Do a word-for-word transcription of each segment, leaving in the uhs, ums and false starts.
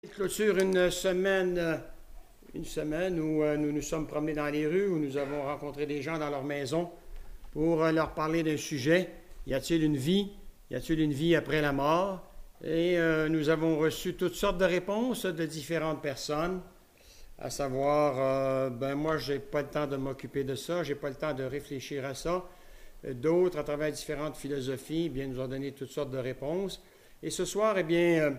Clôture une semaine, une semaine où nous nous sommes promenés dans les rues, où nous avons rencontré des gens dans leur maison pour leur parler d'un sujet. Y a-t-il une vie? Y a-t-il une vie après la mort? Et euh, nous avons reçu toutes sortes de réponses de différentes personnes, à savoir, euh, ben moi, j'ai pas le temps de m'occuper de ça, j'ai pas le temps de réfléchir à ça. D'autres, à travers différentes philosophies, eh bien, nous ont donné toutes sortes de réponses. Et ce soir, eh bien, euh,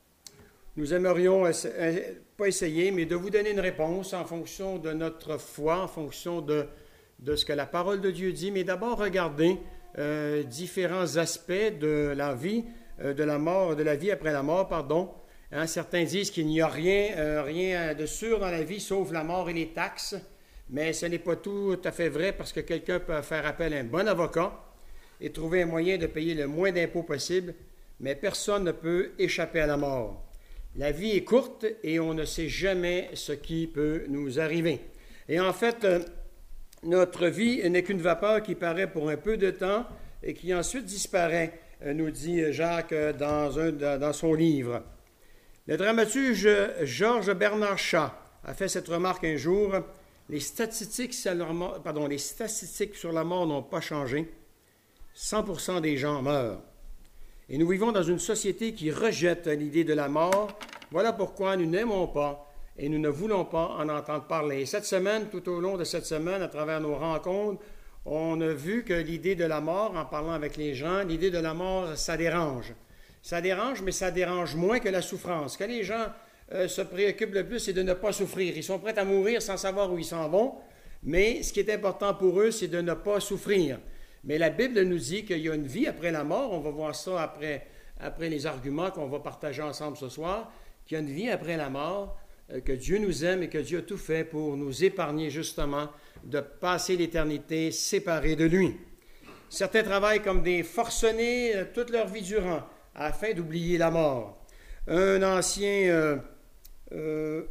nous aimerions, pas essayer, mais de vous donner une réponse en fonction de notre foi, en fonction de, de ce que la parole de Dieu dit, mais d'abord regarder euh, différents aspects de la vie, euh, de la mort, de la vie après la mort, pardon. Hein, certains disent qu'il n'y a rien, euh, rien de sûr dans la vie, sauf la mort et les taxes, mais ce n'est pas tout à fait vrai parce que quelqu'un peut faire appel à un bon avocat et trouver un moyen de payer le moins d'impôts possible, mais personne ne peut échapper à la mort. La vie est courte et on ne sait jamais ce qui peut nous arriver. Et en fait, euh, notre vie n'est qu'une vapeur qui paraît pour un peu de temps et qui ensuite disparaît, euh, nous dit Jacques dans, un, dans son livre. Le dramaturge Georges Bernard Shaw a fait cette remarque un jour. Les statistiques sur la mort, pardon, les statistiques sur la mort n'ont pas changé. cent pour cent des gens meurent. Et nous vivons dans une société qui rejette l'idée de la mort. Voilà pourquoi nous n'aimons pas et nous ne voulons pas en entendre parler. Et cette semaine, tout au long de cette semaine, à travers nos rencontres, on a vu que l'idée de la mort, en parlant avec les gens, l'idée de la mort, ça dérange. Ça dérange, mais ça dérange moins que la souffrance. Ce que les gens euh, se préoccupent le plus, c'est de ne pas souffrir. Ils sont prêts à mourir sans savoir où ils s'en vont, mais ce qui est important pour eux, c'est de ne pas souffrir. Mais la Bible nous dit qu'il y a une vie après la mort. On va voir ça après, après les arguments qu'on va partager ensemble ce soir. Qu'il y a une vie après la mort, euh, que Dieu nous aime et que Dieu a tout fait pour nous épargner justement de passer l'éternité séparés de lui. Certains travaillent comme des forcenés euh, toute leur vie durant afin d'oublier la mort. Un ancien, euh, euh,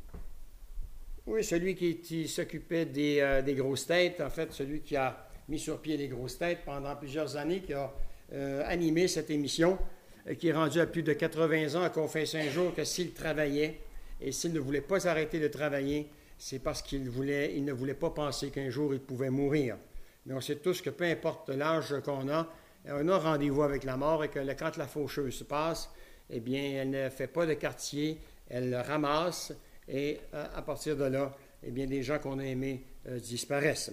oui, celui qui, qui s'occupait des, euh, des grosses têtes, en fait, celui qui a mis sur pied les grosses têtes pendant plusieurs années, qui a euh, animé cette émission, euh, qui est rendu à plus de quatre-vingts ans, a confessé un jour que s'il travaillait et s'il ne voulait pas arrêter de travailler, c'est parce qu'il voulait, il ne voulait pas penser qu'un jour il pouvait mourir. Mais on sait tous que peu importe l'âge qu'on a, on a rendez-vous avec la mort et que quand la faucheuse se passe, eh bien, elle ne fait pas de quartier, elle le ramasse et euh, à partir de là, eh bien, des gens qu'on a aimés euh, disparaissent.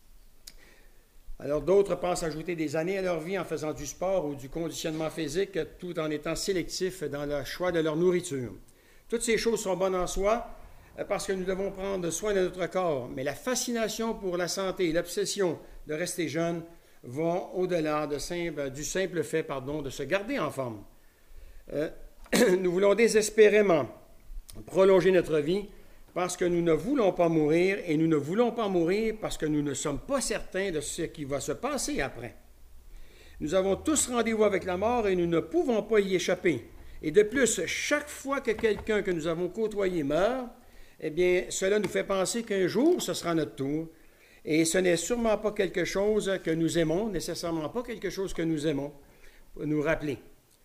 Alors, d'autres pensent ajouter des années à leur vie en faisant du sport ou du conditionnement physique, tout en étant sélectifs dans le choix de leur nourriture. Toutes ces choses sont bonnes en soi parce que nous devons prendre soin de notre corps, mais la fascination pour la santé et l'obsession de rester jeune vont au-delà de simple, du simple fait pardon, de se garder en forme. Euh, nous voulons désespérément prolonger notre vie parce que nous ne voulons pas mourir, et nous ne voulons pas mourir parce que nous ne sommes pas certains de ce qui va se passer après. Nous avons tous rendez-vous avec la mort et nous ne pouvons pas y échapper. Et de plus, chaque fois que quelqu'un que nous avons côtoyé meurt, eh bien, cela nous fait penser qu'un jour, ce sera notre tour. Et ce n'est sûrement pas quelque chose que nous aimons, nécessairement pas quelque chose que nous aimons, pour nous rappeler.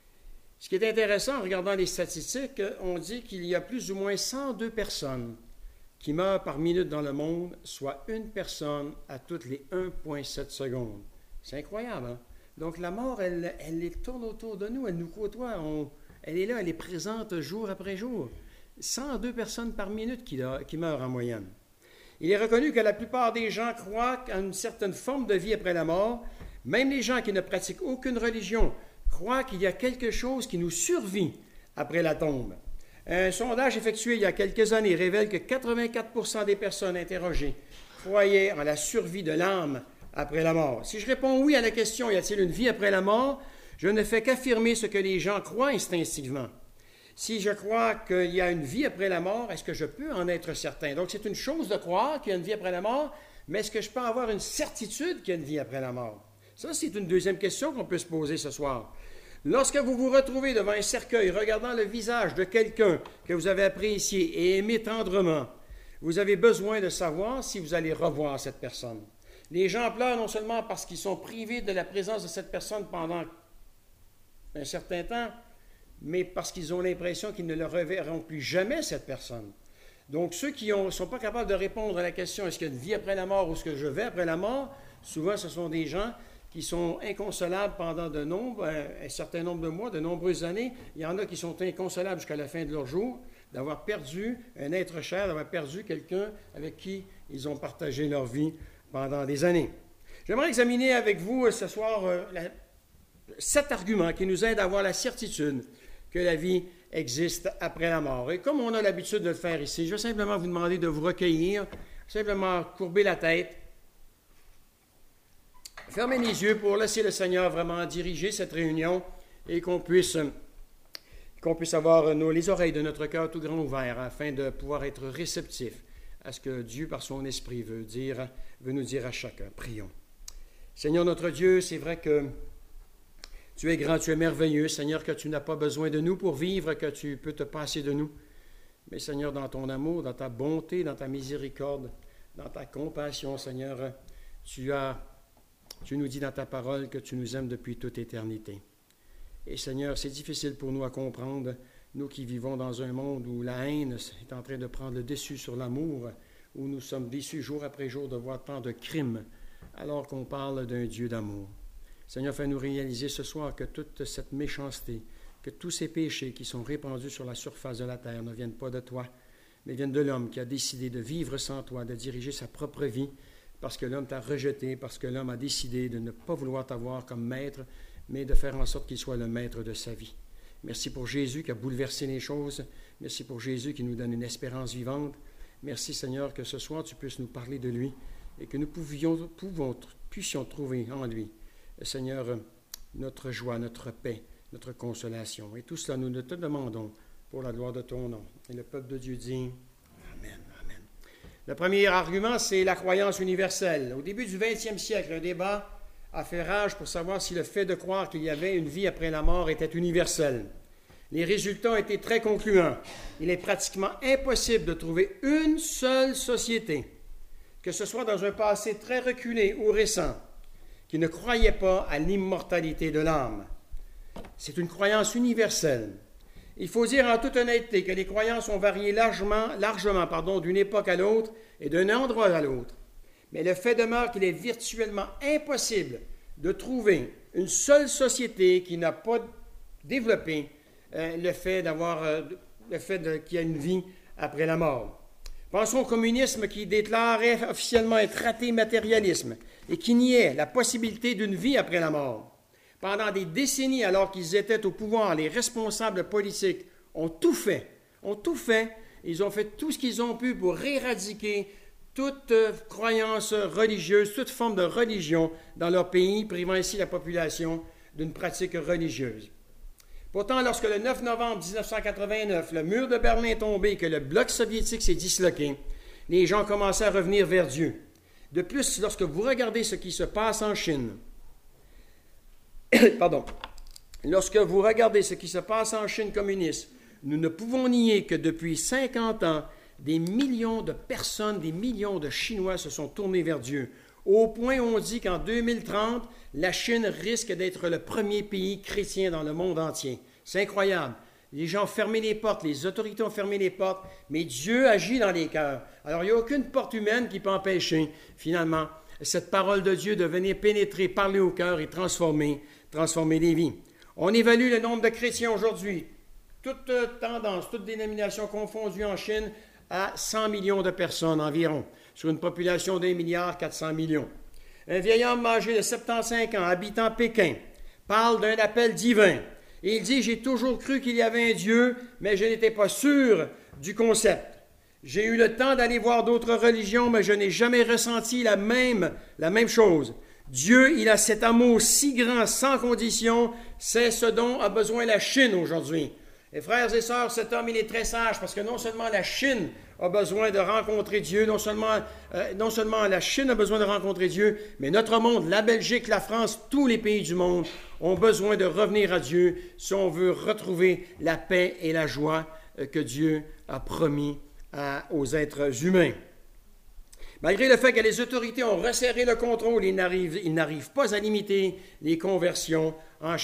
Ce qui est intéressant, en regardant les statistiques, on dit qu'il y a plus ou moins cent deux personnes qui meurent par minute dans le monde, soit une personne à toutes les un virgule sept secondes. C'est incroyable, hein? Donc la mort, elle, elle, elle tourne autour de nous, elle nous côtoie, on, elle est là, elle est présente jour après jour. cent deux personnes par minute qui, qui meurent en moyenne. Il est reconnu que la plupart des gens croient à une certaine forme de vie après la mort. Même les gens qui ne pratiquent aucune religion croient qu'il y a quelque chose qui nous survit après la tombe. Un sondage effectué il y a quelques années révèle que quatre-vingt-quatre pour cent des personnes interrogées croyaient en la survie de l'âme après la mort. Si je réponds oui à la question « Y a-t-il une vie après la mort ?», je ne fais qu'affirmer ce que les gens croient instinctivement. Si je crois qu'il y a une vie après la mort, est-ce que je peux en être certain? Donc, c'est une chose de croire qu'il y a une vie après la mort, mais est-ce que je peux avoir une certitude qu'il y a une vie après la mort? Ça, c'est une deuxième question qu'on peut se poser ce soir. Lorsque vous vous retrouvez devant un cercueil, regardant le visage de quelqu'un que vous avez apprécié et aimé tendrement, vous avez besoin de savoir si vous allez revoir cette personne. Les gens pleurent non seulement parce qu'ils sont privés de la présence de cette personne pendant un certain temps, mais parce qu'ils ont l'impression qu'ils ne le reverront plus jamais, cette personne. Donc, ceux qui ne sont pas capables de répondre à la question « est-ce qu'il y a une vie après la mort ou est-ce que je vais après la mort ?» souvent, ce sont des gens qui sont inconsolables pendant de nombre, un certain nombre de mois, de nombreuses années. Il y en a qui sont inconsolables jusqu'à la fin de leur jour, d'avoir perdu un être cher, d'avoir perdu quelqu'un avec qui ils ont partagé leur vie pendant des années. J'aimerais examiner avec vous ce soir euh, la, sept arguments qui nous aident à avoir la certitude que la vie existe après la mort. Et comme on a l'habitude de le faire ici, je vais simplement vous demander de vous recueillir, simplement courber la tête, fermer les yeux pour laisser le Seigneur vraiment diriger cette réunion et qu'on puisse, qu'on puisse avoir nos, les oreilles de notre cœur tout grand ouvertes afin de pouvoir être réceptifs à ce que Dieu, par son Esprit, veut dire, veut nous dire à chacun. Prions. Seigneur notre Dieu, c'est vrai que tu es grand, tu es merveilleux, Seigneur, que tu n'as pas besoin de nous pour vivre, que tu peux te passer de nous. Mais Seigneur, dans ton amour, dans ta bonté, dans ta miséricorde, dans ta compassion, Seigneur, tu as, tu nous dis dans ta parole que tu nous aimes depuis toute éternité. Et Seigneur, c'est difficile pour nous à comprendre, nous qui vivons dans un monde où la haine est en train de prendre le dessus sur l'amour, où nous sommes déçus jour après jour de voir tant de crimes, alors qu'on parle d'un Dieu d'amour. Seigneur, fais-nous réaliser ce soir que toute cette méchanceté, que tous ces péchés qui sont répandus sur la surface de la terre ne viennent pas de toi, mais viennent de l'homme qui a décidé de vivre sans toi, de diriger sa propre vie, parce que l'homme t'a rejeté, parce que l'homme a décidé de ne pas vouloir t'avoir comme maître, mais de faire en sorte qu'il soit le maître de sa vie. Merci pour Jésus qui a bouleversé les choses. Merci pour Jésus qui nous donne une espérance vivante. Merci Seigneur que ce soir tu puisses nous parler de lui et que nous pouvions, pouvons, puissions trouver en lui, Seigneur, notre joie, notre paix, notre consolation. Et tout cela, nous te demandons pour la gloire de ton nom. Et le peuple de Dieu dit Amen, Amen. Le premier argument, c'est la croyance universelle. Au début du vingtième siècle, un débat a fait rage pour savoir si le fait de croire qu'il y avait une vie après la mort était universel. Les résultats ont été très concluants. Il est pratiquement impossible de trouver une seule société, que ce soit dans un passé très reculé ou récent, qui ne croyait pas à l'immortalité de l'âme. C'est une croyance universelle. Il faut dire en toute honnêteté que les croyances ont varié largement, largement pardon, d'une époque à l'autre et d'un endroit à l'autre. Mais le fait demeure qu'il est virtuellement impossible de trouver une seule société qui n'a pas développé euh, le fait d'avoir, euh, le fait de, qu'il y a une vie après la mort. Pensons au communisme qui déclarait officiellement être athée matérialisme et qui niait la possibilité d'une vie après la mort. Pendant des décennies, alors qu'ils étaient au pouvoir, les responsables politiques ont tout fait, ont tout fait, ils ont fait tout ce qu'ils ont pu pour éradiquer toute croyance religieuse, toute forme de religion dans leur pays, privant ainsi la population d'une pratique religieuse. Pourtant, lorsque le neuf novembre dix-neuf cent quatre-vingt-neuf, le mur de Berlin est tombé et que le bloc soviétique s'est disloqué, les gens commençaient à revenir vers Dieu. De plus, lorsque vous regardez ce qui se passe en Chine, pardon, lorsque vous regardez ce qui se passe en Chine communiste, nous ne pouvons nier que depuis cinquante ans, des millions de personnes, des millions de Chinois se sont tournés vers Dieu, au point où on dit qu'en deux mille trente, la Chine risque d'être le premier pays chrétien dans le monde entier. C'est incroyable. Les gens ont fermé les portes, les autorités ont fermé les portes, mais Dieu agit dans les cœurs. Alors, il n'y a aucune porte humaine qui peut empêcher, finalement, cette parole de Dieu de venir pénétrer, parler au cœur et transformer, transformer les vies. On évalue le nombre de chrétiens aujourd'hui, toute tendance, toute dénomination confondue en Chine, à cent millions de personnes environ, sur une population d'un milliard quatre cents millions. Un vieil homme âgé de soixante-quinze ans, habitant Pékin, parle d'un appel divin. Et il dit « J'ai toujours cru qu'il y avait un Dieu, mais je n'étais pas sûr du concept. J'ai eu le temps d'aller voir d'autres religions, mais je n'ai jamais ressenti la même, la même chose. Dieu, il a cet amour si grand, sans condition, c'est ce dont a besoin la Chine aujourd'hui. » Et frères et sœurs, cet homme, il est très sage parce que non seulement la Chine a besoin de rencontrer Dieu, non seulement, euh, non seulement la Chine a besoin de rencontrer Dieu, mais notre monde, la Belgique, la France, tous les pays du monde ont besoin de revenir à Dieu si on veut retrouver la paix et la joie euh, que Dieu a promis à, aux êtres humains. Malgré le fait que les autorités ont resserré le contrôle, ils n'arrivent, ils n'arrivent pas à limiter les conversions en Chine.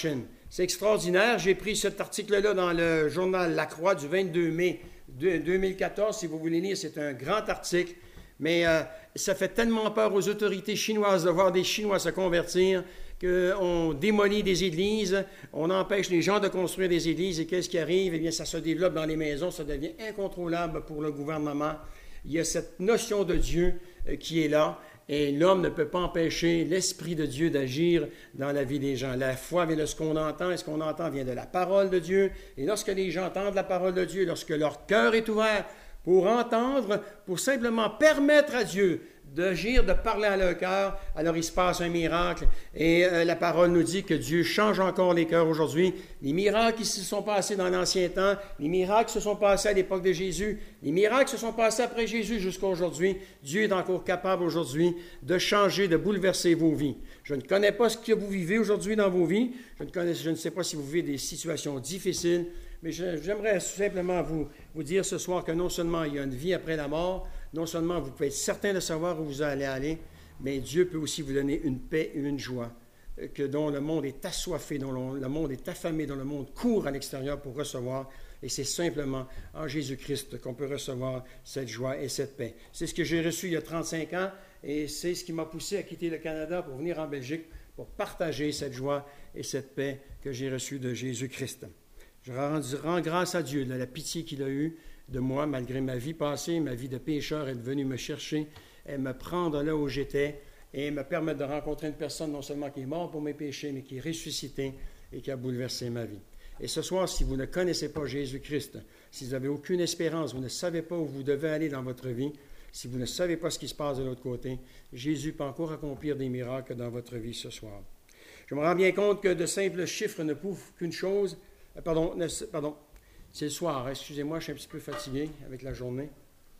C'est extraordinaire. J'ai pris cet article-là dans le journal La Croix du vingt-deux mai deux mille quatorze. Si vous voulez lire, c'est un grand article. Mais euh, ça fait tellement peur aux autorités chinoises de voir des Chinois se convertir qu'on démolit des églises, on empêche les gens de construire des églises. Et qu'est-ce qui arrive? Eh bien, ça se développe dans les maisons, ça devient incontrôlable pour le gouvernement. Il y a cette notion de Dieu euh, qui est là. Et l'homme ne peut pas empêcher l'Esprit de Dieu d'agir dans la vie des gens. La foi vient de ce qu'on entend, et ce qu'on entend vient de la parole de Dieu. Et lorsque les gens entendent la parole de Dieu, lorsque leur cœur est ouvert pour entendre, pour simplement permettre à Dieu d'agir, de parler à leur cœur, alors il se passe un miracle. Et euh, la parole nous dit que Dieu change encore les cœurs aujourd'hui. Les miracles qui se sont passés dans l'ancien temps, les miracles se sont passés à l'époque de Jésus, les miracles se sont passés après Jésus jusqu'à aujourd'hui. Dieu est encore capable aujourd'hui de changer, de bouleverser vos vies. Je ne connais pas ce que vous vivez aujourd'hui dans vos vies. Je ne, connais, je ne sais pas si vous vivez des situations difficiles, mais je, j'aimerais simplement vous, vous dire ce soir que non seulement il y a une vie après la mort, non seulement vous pouvez être certain de savoir où vous allez aller, mais Dieu peut aussi vous donner une paix et une joie que dont le monde est assoiffé, dont le monde est affamé, dont le monde court à l'extérieur pour recevoir. Et c'est simplement en Jésus-Christ qu'on peut recevoir cette joie et cette paix. C'est ce que j'ai reçu il y a trente-cinq ans et c'est ce qui m'a poussé à quitter le Canada pour venir en Belgique pour partager cette joie et cette paix que j'ai reçue de Jésus-Christ. Je rends, rends grâce à Dieu de la pitié qu'il a eue de moi, malgré ma vie passée, ma vie de pécheur, est venue me chercher et me prendre là où j'étais et me permettre de rencontrer une personne non seulement qui est morte pour mes péchés, mais qui est ressuscitée et qui a bouleversé ma vie. Et ce soir, si vous ne connaissez pas Jésus-Christ, si vous n'avez aucune espérance, vous ne savez pas où vous devez aller dans votre vie, si vous ne savez pas ce qui se passe de l'autre côté, Jésus peut encore accomplir des miracles dans votre vie ce soir. Je me rends bien compte que de simples chiffres ne prouvent qu'une chose. Euh, pardon, ne, pardon. C'est le soir, excusez-moi, je suis un petit peu fatigué avec la journée.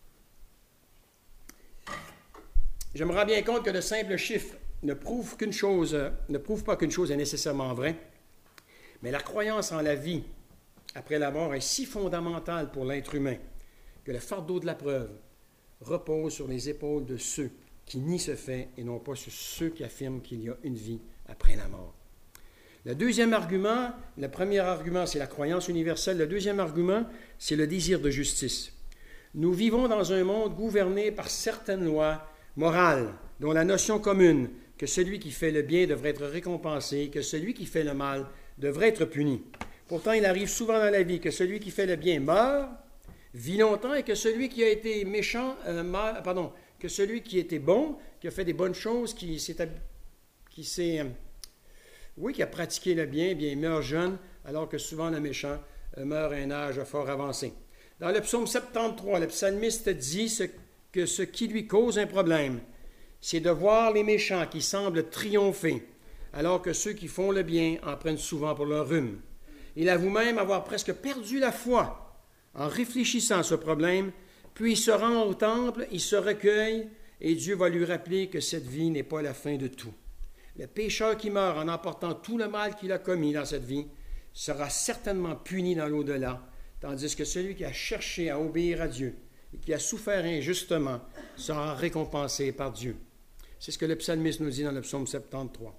Je me rends bien compte que de simples chiffres ne prouvent qu'une chose, ne prouvent pas qu'une chose est nécessairement vraie, mais la croyance en la vie après la mort est si fondamentale pour l'être humain que le fardeau de la preuve repose sur les épaules de ceux qui nient ce fait et non pas sur ceux qui affirment qu'il y a une vie après la mort. Le deuxième argument, le premier argument, c'est la croyance universelle. Le deuxième argument, c'est le désir de justice. Nous vivons dans un monde gouverné par certaines lois morales, dont la notion commune que celui qui fait le bien devrait être récompensé, que celui qui fait le mal devrait être puni. Pourtant, il arrive souvent dans la vie que celui qui fait le bien meurt, vit longtemps, et que celui qui a été méchant, euh, meurt, pardon, que celui qui était bon, qui a fait des bonnes choses, qui s'est... Qui s'est Oui, qui a pratiqué le bien, bien, il meurt jeune, alors que souvent le méchant meurt à un âge fort avancé. Dans le psaume soixante-treize, le psalmiste dit ce, que ce qui lui cause un problème, c'est de voir les méchants qui semblent triompher, alors que ceux qui font le bien en prennent souvent pour leur rhume. Il avoue même avoir presque perdu la foi en réfléchissant à ce problème, puis il se rend au temple, il se recueille, et Dieu va lui rappeler que cette vie n'est pas la fin de tout. Le pécheur qui meurt en emportant tout le mal qu'il a commis dans cette vie sera certainement puni dans l'au-delà, tandis que celui qui a cherché à obéir à Dieu et qui a souffert injustement sera récompensé par Dieu. C'est ce que le psalmiste nous dit dans le psaume soixante-treize.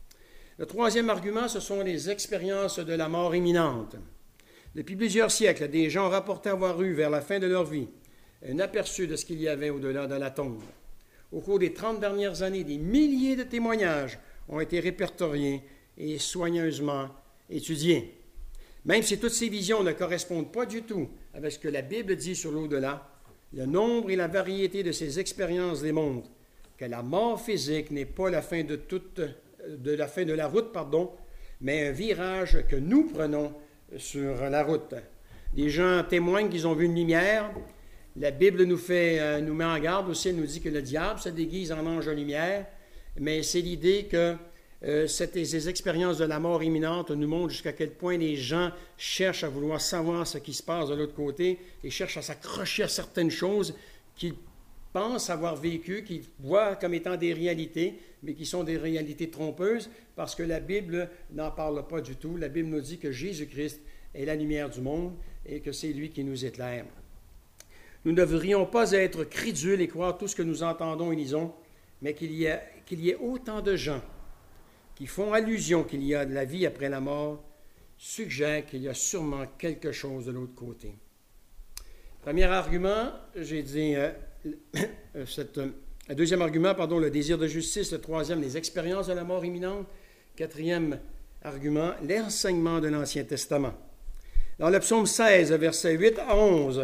Le troisième argument, ce sont les expériences de la mort imminente. Depuis plusieurs siècles, des gens rapportaient avoir eu, vers la fin de leur vie, un aperçu de ce qu'il y avait au-delà de la tombe. Au cours des trente dernières années, des milliers de témoignages ont été répertoriés et soigneusement étudiés. Même si toutes ces visions ne correspondent pas du tout avec ce que la Bible dit sur l'au-delà, le nombre et la variété de ces expériences démontrent que la mort physique n'est pas la fin de, toute, de la fin de la route, pardon, mais un virage que nous prenons sur la route. Des gens témoignent qu'ils ont vu une lumière. La Bible nous, fait, euh, nous met en garde aussi, elle nous dit que le diable se déguise en ange de lumière, mais c'est l'idée que euh, cette, ces expériences de la mort imminente nous montrent jusqu'à quel point les gens cherchent à vouloir savoir ce qui se passe de l'autre côté et cherchent à s'accrocher à certaines choses qu'ils pensent avoir vécues, qu'ils voient comme étant des réalités, mais qui sont des réalités trompeuses parce que la Bible n'en parle pas du tout. La Bible nous dit que Jésus-Christ est la lumière du monde et que c'est lui qui nous éclaire. Nous ne devrions pas être crédules et croire tout ce que nous entendons et lisons, mais qu'il y, a, qu'il y ait autant de gens qui font allusion qu'il y a de la vie après la mort suggère qu'il y a sûrement quelque chose de l'autre côté. Premier argument, j'ai dit, euh, cette, euh, le deuxième argument, pardon, le désir de justice. Le troisième, les expériences de la mort imminente. Quatrième argument, l'enseignement de l'Ancien Testament. Dans le psaume seize, versets huit à onze,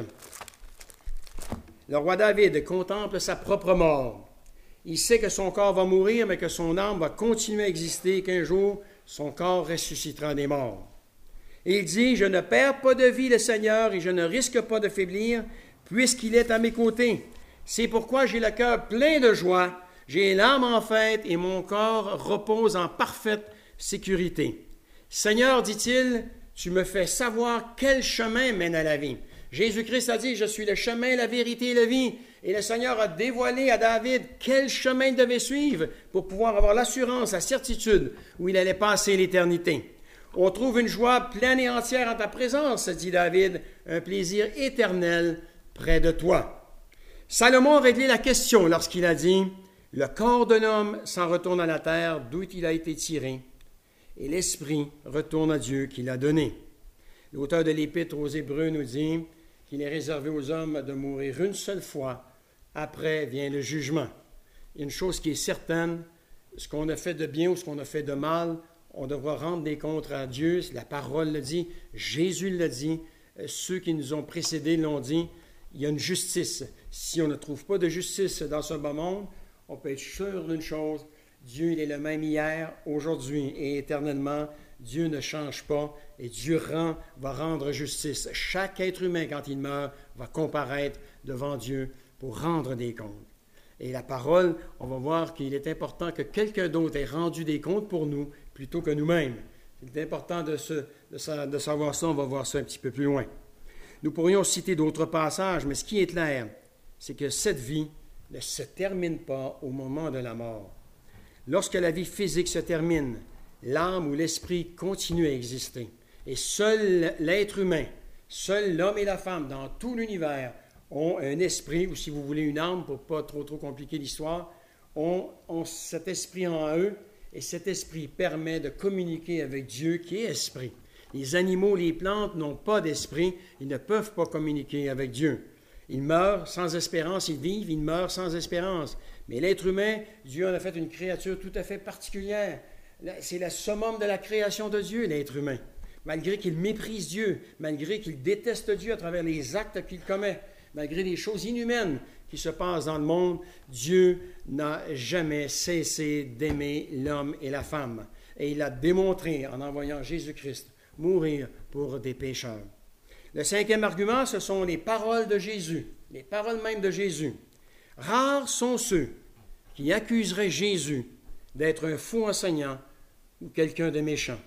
le roi David contemple sa propre mort. Il sait que son corps va mourir, mais que son âme va continuer à exister et qu'un jour, son corps ressuscitera des morts. Et il dit, « Je ne perds pas de vie le Seigneur et je ne risque pas de faiblir, puisqu'il est à mes côtés. C'est pourquoi j'ai le cœur plein de joie, j'ai l'âme en fête et mon corps repose en parfaite sécurité. Seigneur, dit-il, tu me fais savoir quel chemin mène à la vie. » Jésus-Christ a dit, « Je suis le chemin, la vérité et la vie. » Et le Seigneur a dévoilé à David quel chemin il devait suivre pour pouvoir avoir l'assurance, la certitude où il allait passer l'éternité. On trouve une joie pleine et entière en ta présence, dit David, un plaisir éternel près de toi. Salomon a réglé la question lorsqu'il a dit, « Le corps de l'homme s'en retourne à la terre d'où il a été tiré, et l'esprit retourne à Dieu qui l'a donné. » L'auteur de l'Épître aux Hébreux nous dit qu'il est réservé aux hommes de mourir une seule fois, après vient le jugement. Une chose qui est certaine, ce qu'on a fait de bien ou ce qu'on a fait de mal, on devra rendre des comptes à Dieu. La parole le dit, Jésus l'a dit, ceux qui nous ont précédés l'ont dit. Il y a une justice. Si on ne trouve pas de justice dans ce bas monde, on peut être sûr d'une chose, Dieu il est le même hier, aujourd'hui et éternellement. Dieu ne change pas et Dieu rend, va rendre justice. Chaque être humain, quand il meurt, va comparaître devant Dieu pour rendre des comptes. Et la parole, on va voir qu'il est important que quelqu'un d'autre ait rendu des comptes pour nous plutôt que nous-mêmes. C'est important de, se, de, de savoir ça, on va voir ça un petit peu plus loin. Nous pourrions citer d'autres passages, mais ce qui est clair, c'est que cette vie ne se termine pas au moment de la mort. Lorsque la vie physique se termine, l'âme ou l'esprit continue à exister. Et seul l'être humain, seul l'homme et la femme dans tout l'univers ont un esprit, ou si vous voulez une âme, pour ne pas trop, trop compliquer l'histoire, ont, ont cet esprit en eux, et cet esprit permet de communiquer avec Dieu qui est esprit. Les animaux, les plantes n'ont pas d'esprit, ils ne peuvent pas communiquer avec Dieu. Ils meurent sans espérance, ils vivent, ils meurent sans espérance. Mais l'être humain, Dieu en a fait une créature tout à fait particulière. C'est le summum de la création de Dieu, l'être humain. Malgré qu'il méprise Dieu, malgré qu'il déteste Dieu à travers les actes qu'il commet, malgré les choses inhumaines qui se passent dans le monde, Dieu n'a jamais cessé d'aimer l'homme et la femme. Et il l'a démontré en envoyant Jésus-Christ mourir pour des pécheurs. Le cinquième argument, ce sont les paroles de Jésus, les paroles même de Jésus. Rares sont ceux qui accuseraient Jésus d'être un faux enseignant ou quelqu'un de méchant.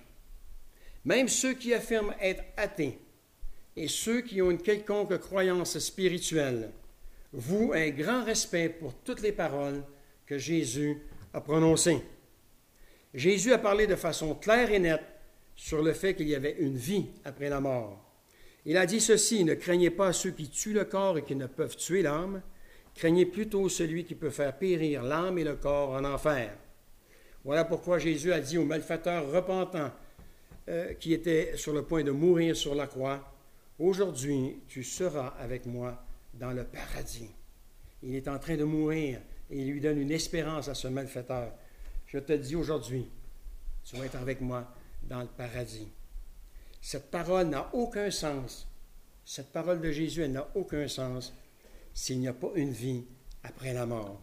Même ceux qui affirment être athées et ceux qui ont une quelconque croyance spirituelle vouent un grand respect pour toutes les paroles que Jésus a prononcées. Jésus a parlé de façon claire et nette sur le fait qu'il y avait une vie après la mort. Il a dit ceci, « Ne craignez pas ceux qui tuent le corps et qui ne peuvent tuer l'âme, craignez plutôt celui qui peut faire périr l'âme et le corps en enfer. » Voilà pourquoi Jésus a dit au malfaiteur repentant euh, qui était sur le point de mourir sur la croix, « Aujourd'hui, tu seras avec moi dans le paradis. » Il est en train de mourir et il lui donne une espérance à ce malfaiteur. Je te dis aujourd'hui, tu vas être avec moi dans le paradis. Cette parole n'a aucun sens. Cette parole de Jésus, elle n'a aucun sens s'il n'y a pas une vie après la mort.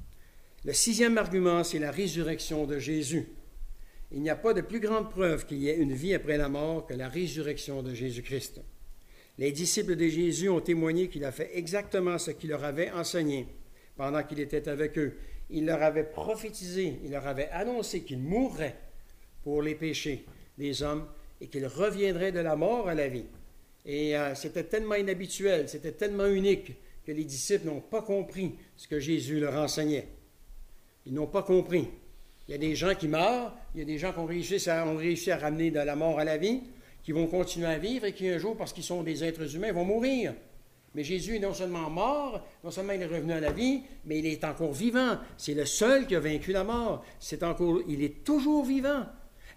Le sixième argument, c'est la résurrection de Jésus. Il n'y a pas de plus grande preuve qu'il y ait une vie après la mort que la résurrection de Jésus-Christ. Les disciples de Jésus ont témoigné qu'il a fait exactement ce qu'il leur avait enseigné pendant qu'il était avec eux. Il leur avait prophétisé, il leur avait annoncé qu'il mourrait pour les péchés des hommes et qu'il reviendrait de la mort à la vie. Et euh, c'était tellement inhabituel, c'était tellement unique que les disciples n'ont pas compris ce que Jésus leur enseignait. Ils n'ont pas compris. Il y a des gens qui meurent, il y a des gens qui ont réussi à, ont réussi à ramener de la mort à la vie, qui vont continuer à vivre et qui un jour, parce qu'ils sont des êtres humains, vont mourir. Mais Jésus est non seulement mort, non seulement il est revenu à la vie, mais il est encore vivant. C'est le seul qui a vaincu la mort. C'est encore, il est toujours vivant.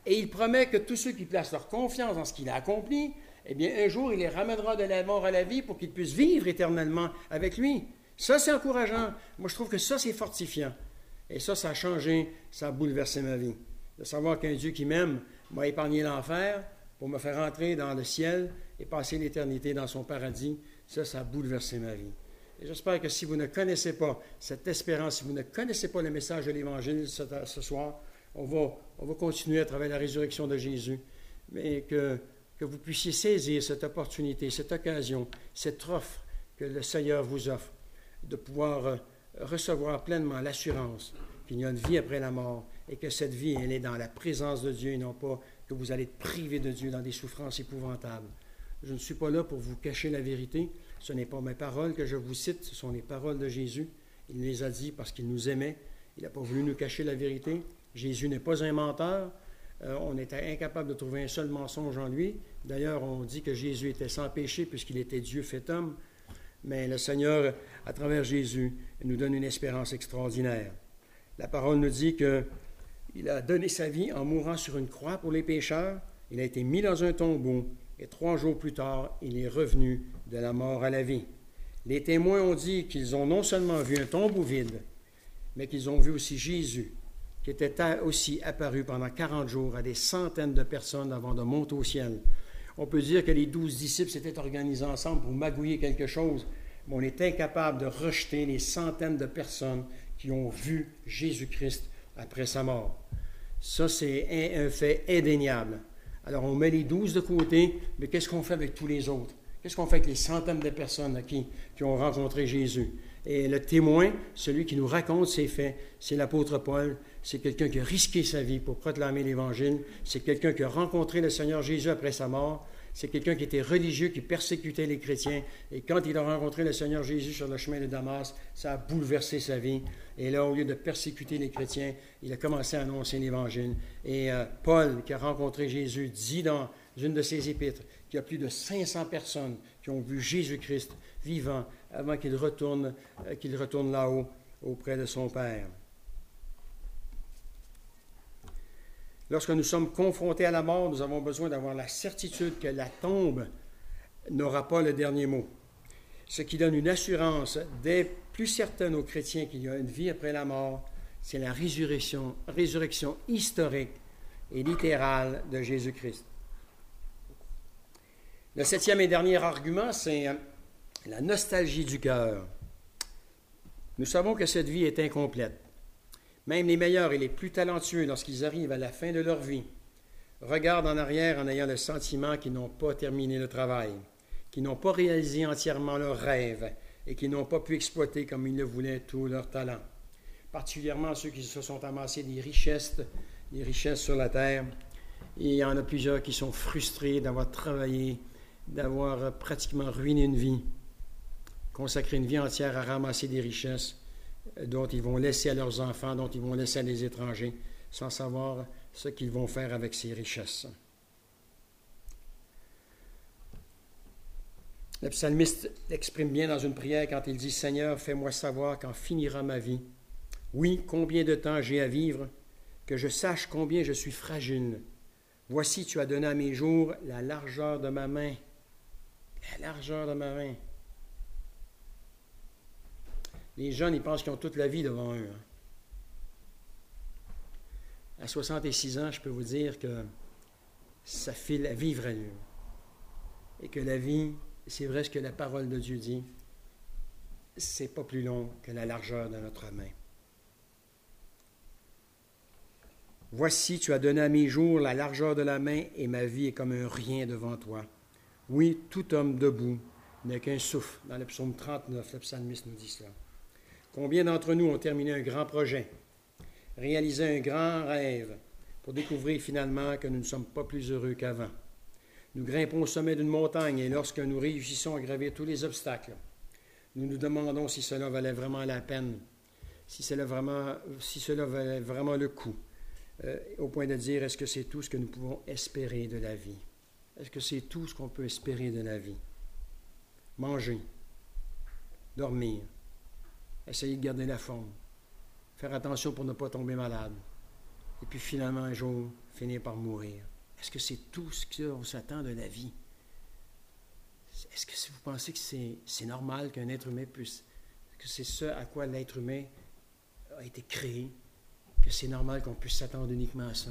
Et il promet que tous ceux qui placent leur confiance dans ce qu'il a accompli, eh bien, un jour, il les ramènera de la mort à la vie pour qu'ils puissent vivre éternellement avec lui. Ça, c'est encourageant. Moi, je trouve que ça, c'est fortifiant. Et ça, ça a changé, ça a bouleversé ma vie. De savoir qu'un Dieu qui m'aime m'a épargné l'enfer pour me faire entrer dans le ciel et passer l'éternité dans son paradis, ça, ça a bouleversé ma vie. Et j'espère que si vous ne connaissez pas cette espérance, si vous ne connaissez pas le message de l'Évangile ce, ce soir, on va, on va continuer à travers la résurrection de Jésus, mais que, que vous puissiez saisir cette opportunité, cette occasion, cette offre que le Seigneur vous offre, de pouvoir euh, recevoir pleinement l'assurance qu'il y a une vie après la mort et que cette vie, elle est dans la présence de Dieu et non pas que vous allez être privé de Dieu dans des souffrances épouvantables. Je ne suis pas là pour vous cacher la vérité. Ce n'est pas mes paroles que je vous cite, ce sont les paroles de Jésus. Il les a dit parce qu'il nous aimait. Il n'a pas voulu nous cacher la vérité. Jésus n'est pas un menteur. Euh, on était incapable de trouver un seul mensonge en lui. D'ailleurs, on dit que Jésus était sans péché puisqu'il était Dieu fait homme. Mais le Seigneur, à travers Jésus, nous donne une espérance extraordinaire. La parole nous dit qu'il a donné sa vie en mourant sur une croix pour les pécheurs. Il a été mis dans un tombeau et trois jours plus tard, il est revenu de la mort à la vie. Les témoins ont dit qu'ils ont non seulement vu un tombeau vide, mais qu'ils ont vu aussi Jésus, qui était aussi apparu pendant quarante jours à des centaines de personnes avant de monter au ciel. On peut dire que les douze disciples s'étaient organisés ensemble pour magouiller quelque chose, mais on est incapable de rejeter les centaines de personnes qui ont vu Jésus-Christ après sa mort. Ça, c'est un fait indéniable. Alors, on met les douze de côté, mais qu'est-ce qu'on fait avec tous les autres? Qu'est-ce qu'on fait avec les centaines de personnes qui, qui ont rencontré Jésus? Et le témoin, celui qui nous raconte ces faits, c'est l'apôtre Paul. C'est quelqu'un qui a risqué sa vie pour proclamer l'Évangile. C'est quelqu'un qui a rencontré le Seigneur Jésus après sa mort. C'est quelqu'un qui était religieux, qui persécutait les chrétiens. Et quand il a rencontré le Seigneur Jésus sur le chemin de Damas, ça a bouleversé sa vie. Et là, au lieu de persécuter les chrétiens, il a commencé à annoncer l'Évangile. Et euh, Paul, qui a rencontré Jésus, dit dans une de ses épîtres qu'il y a plus de cinq cents personnes qui ont vu Jésus-Christ vivant avant qu'il retourne, euh, qu'il retourne là-haut auprès de son Père. Lorsque nous sommes confrontés à la mort, nous avons besoin d'avoir la certitude que la tombe n'aura pas le dernier mot. Ce qui donne une assurance des plus certaine aux chrétiens qu'il y a une vie après la mort, c'est la résurrection, résurrection historique et littérale de Jésus-Christ. Le septième et dernier argument, c'est la nostalgie du cœur. Nous savons que cette vie est incomplète. Même les meilleurs et les plus talentueux, lorsqu'ils arrivent à la fin de leur vie, regardent en arrière en ayant le sentiment qu'ils n'ont pas terminé le travail, qu'ils n'ont pas réalisé entièrement leurs rêves et qu'ils n'ont pas pu exploiter comme ils le voulaient tout leur talent. Particulièrement ceux qui se sont amassés des richesses, des richesses sur la terre. Et il y en a plusieurs qui sont frustrés d'avoir travaillé, d'avoir pratiquement ruiné une vie, consacré une vie entière à ramasser des richesses dont ils vont laisser à leurs enfants, dont ils vont laisser à des étrangers, sans savoir ce qu'ils vont faire avec ces richesses. Le psalmiste l'exprime bien dans une prière quand il dit « Seigneur, fais-moi savoir quand finira ma vie. Oui, combien de temps j'ai à vivre, que je sache combien je suis fragile. Voici, tu as donné à mes jours la largeur de ma main. » La largeur de ma main. Les jeunes, ils pensent qu'ils ont toute la vie devant eux. À soixante-six ans, je peux vous dire que ça file à vivre à l'heure. Et que la vie, c'est vrai ce que la parole de Dieu dit, c'est pas plus long que la largeur de notre main. Voici, tu as donné à mes jours la largeur de la main et ma vie est comme un rien devant toi. Oui, tout homme debout n'est qu'un souffle. Dans le psaume trente-neuf, le psalmiste nous dit cela. Combien d'entre nous ont terminé un grand projet, réalisé un grand rêve, pour découvrir finalement que nous ne sommes pas plus heureux qu'avant? Nous grimpons au sommet d'une montagne et lorsque nous réussissons à gravir tous les obstacles, nous nous demandons si cela valait vraiment la peine, si cela, vraiment, si cela valait vraiment le coup, euh, au point de dire, est-ce que c'est tout ce que nous pouvons espérer de la vie? Est-ce que c'est tout ce qu'on peut espérer de la vie? Manger, dormir, essayer de garder la forme, faire attention pour ne pas tomber malade. et puis finalement un jour finir par mourir. Est-ce que c'est tout ce qu'on s'attend de la vie? Est-ce que vous pensez que c'est, c'est normal qu'un être humain puisse, que c'est ce à quoi l'être humain a été créé, que c'est normal qu'on puisse s'attendre uniquement à ça?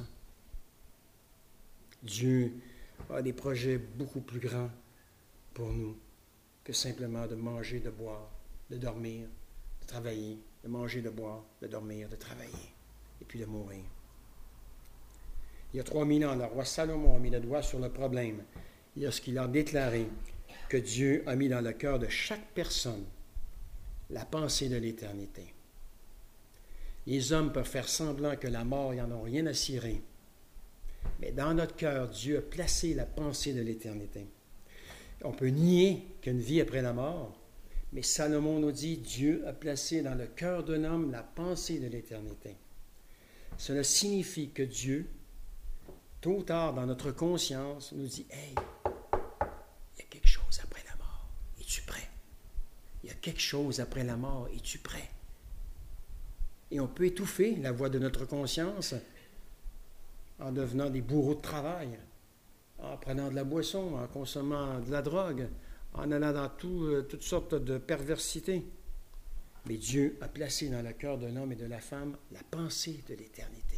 Dieu a des projets beaucoup plus grands pour nous que simplement de manger, de boire, de dormir, de travailler, de manger, de boire, de dormir, de travailler, et puis de mourir. Il y a trois mille ans, le roi Salomon a mis le doigt sur le problème lorsqu'il a déclaré que Dieu a mis dans le cœur de chaque personne la pensée de l'éternité. Les hommes peuvent faire semblant que la mort, ils n'en ont rien à cirer. Mais dans notre cœur, Dieu a placé la pensée de l'éternité. On peut nier qu'il y a une vie après la mort, mais Salomon nous dit, Dieu a placé dans le cœur d'un homme la pensée de l'éternité. Cela signifie que Dieu, tôt ou tard dans notre conscience, nous dit, « Hey, il y a quelque chose après la mort. Es-tu prêt? Il y a quelque chose après la mort. Es-tu prêt? » Et on peut étouffer la voix de notre conscience en devenant des bourreaux de travail, en prenant de la boisson, en consommant de la drogue, en allant dans tout, euh, toutes sortes de perversités. Mais Dieu a placé dans le cœur de l'homme et de la femme la pensée de l'éternité.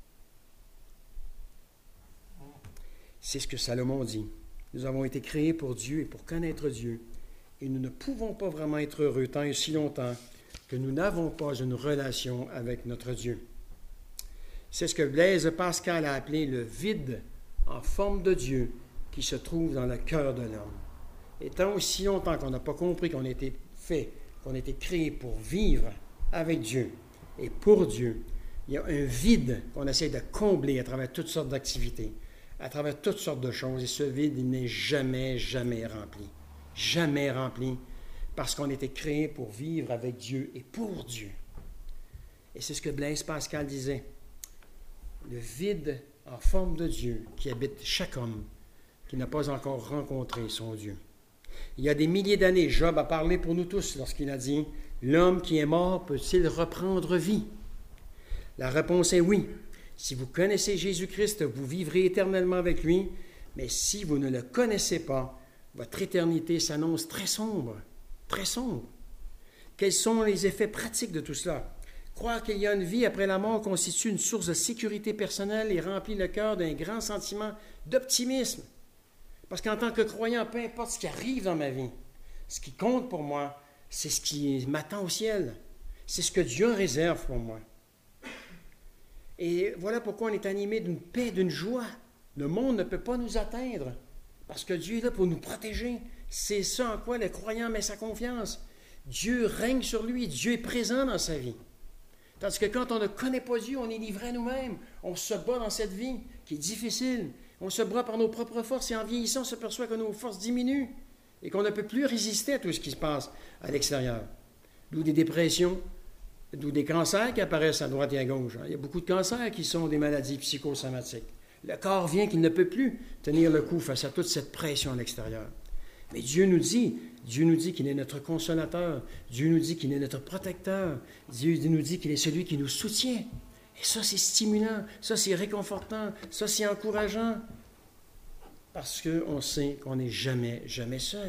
C'est ce que Salomon dit. Nous avons été créés pour Dieu et pour connaître Dieu. Et nous ne pouvons pas vraiment être heureux tant et si longtemps que nous n'avons pas une relation avec notre Dieu. C'est ce que Blaise Pascal a appelé le vide en forme de Dieu qui se trouve dans le cœur de l'homme. Et tant aussi longtemps qu'on n'a pas compris qu'on a été fait, qu'on a été créé pour vivre avec Dieu et pour Dieu, il y a un vide qu'on essaie de combler à travers toutes sortes d'activités, à travers toutes sortes de choses. Et ce vide, il n'est jamais, jamais rempli. Jamais rempli, parce qu'on a été créé pour vivre avec Dieu et pour Dieu. Et c'est ce que Blaise Pascal disait. Le vide en forme de Dieu qui habite chaque homme qui n'a pas encore rencontré son Dieu. Il y a des milliers d'années, Job a parlé pour nous tous lorsqu'il a dit « L'homme qui est mort peut-il reprendre vie ?» La réponse est oui. Si vous connaissez Jésus-Christ, vous vivrez éternellement avec lui, mais si vous ne le connaissez pas, votre éternité s'annonce très sombre, très sombre. Quels sont les effets pratiques de tout cela? Croire qu'il y a une vie après la mort constitue une source de sécurité personnelle et remplit le cœur d'un grand sentiment d'optimisme. Parce qu'en tant que croyant, peu importe ce qui arrive dans ma vie, ce qui compte pour moi, c'est ce qui m'attend au ciel. C'est ce que Dieu réserve pour moi. Et voilà pourquoi on est animé d'une paix, d'une joie. Le monde ne peut pas nous atteindre parce que Dieu est là pour nous protéger. C'est ça en quoi le croyant met sa confiance. Dieu règne sur lui, Dieu est présent dans sa vie. Tandis que quand on ne connaît pas Dieu, on est livré à nous-mêmes. On se bat dans cette vie qui est difficile. On se bat par nos propres forces et en vieillissant, on se perçoit que nos forces diminuent et qu'on ne peut plus résister à tout ce qui se passe à l'extérieur. D'où des dépressions, d'où des cancers qui apparaissent à droite et à gauche. Il y a beaucoup de cancers qui sont des maladies psychosomatiques. Le corps vient qu'il ne peut plus tenir le coup face à toute cette pression à l'extérieur. Mais Dieu nous dit, Dieu nous dit qu'il est notre consolateur, Dieu nous dit qu'il est notre protecteur, Dieu nous dit qu'il est celui qui nous soutient. Et ça, c'est stimulant, ça, c'est réconfortant, ça, c'est encourageant, parce qu'on sait qu'on n'est jamais, jamais seul.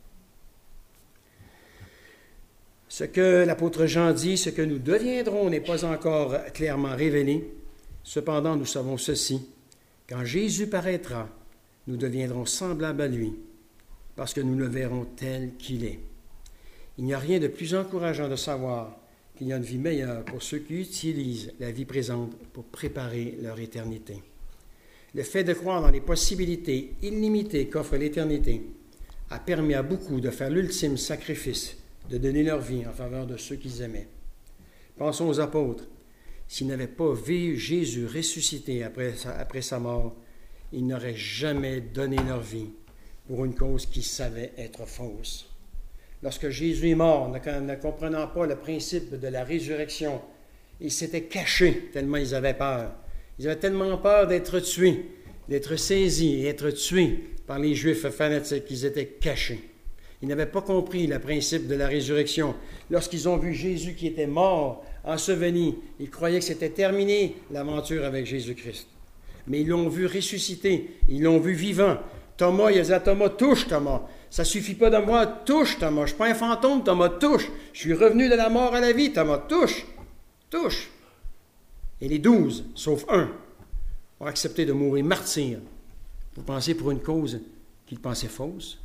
Ce que l'apôtre Jean dit, ce que nous deviendrons n'est pas encore clairement révélé. Cependant, nous savons ceci. Quand Jésus paraîtra, nous deviendrons semblables à lui, parce que nous le verrons tel qu'il est. Il n'y a rien de plus encourageant de savoir qu'il y a une vie meilleure pour ceux qui utilisent la vie présente pour préparer leur éternité. Le fait de croire dans les possibilités illimitées qu'offre l'éternité a permis à beaucoup de faire l'ultime sacrifice de donner leur vie en faveur de ceux qu'ils aimaient. Pensons aux apôtres. S'ils n'avaient pas vu Jésus ressuscité après sa, après sa mort, ils n'auraient jamais donné leur vie pour une cause qu'ils savaient être fausse. Lorsque Jésus est mort, ne comprenant pas le principe de la résurrection, ils s'étaient cachés tellement ils avaient peur. Ils avaient tellement peur d'être tués, d'être saisis et être tués par les Juifs fanatiques qu'ils étaient cachés. Ils n'avaient pas compris le principe de la résurrection. Lorsqu'ils ont vu Jésus qui était mort, enseveli, ils croyaient que c'était terminé l'aventure avec Jésus-Christ. Mais ils l'ont vu ressusciter, ils l'ont vu vivant. Thomas, il a dit à Thomas, touche Thomas. Ça ne suffit pas de moi, touche Thomas. Je ne suis pas un fantôme, Thomas, touche. Je suis revenu de la mort à la vie, Thomas, touche. Touche. Et les douze, sauf un, ont accepté de mourir martyrs. Vous pensez pour une cause qu'ils pensaient fausse?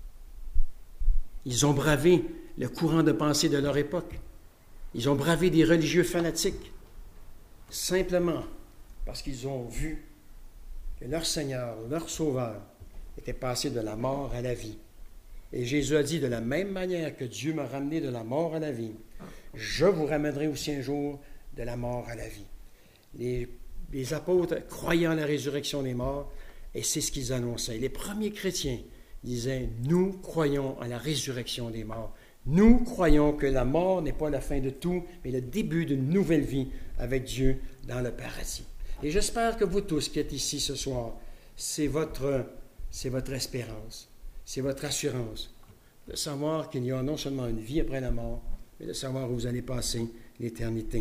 Ils ont bravé le courant de pensée de leur époque. Ils ont bravé des religieux fanatiques, simplement parce qu'ils ont vu que leur Seigneur, leur Sauveur, était passé de la mort à la vie. Et Jésus a dit, de la même manière que Dieu m'a ramené de la mort à la vie, je vous ramènerai aussi un jour de la mort à la vie. Les, les apôtres croyaient en la résurrection des morts, et c'est ce qu'ils annonçaient. Les premiers chrétiens disaient, nous croyons en la résurrection des morts. Nous croyons que la mort n'est pas la fin de tout, mais le début d'une nouvelle vie avec Dieu dans le paradis. Et j'espère que vous tous qui êtes ici ce soir, c'est votre, c'est votre espérance, c'est votre assurance de savoir qu'il y a non seulement une vie après la mort, mais de savoir où vous allez passer l'éternité.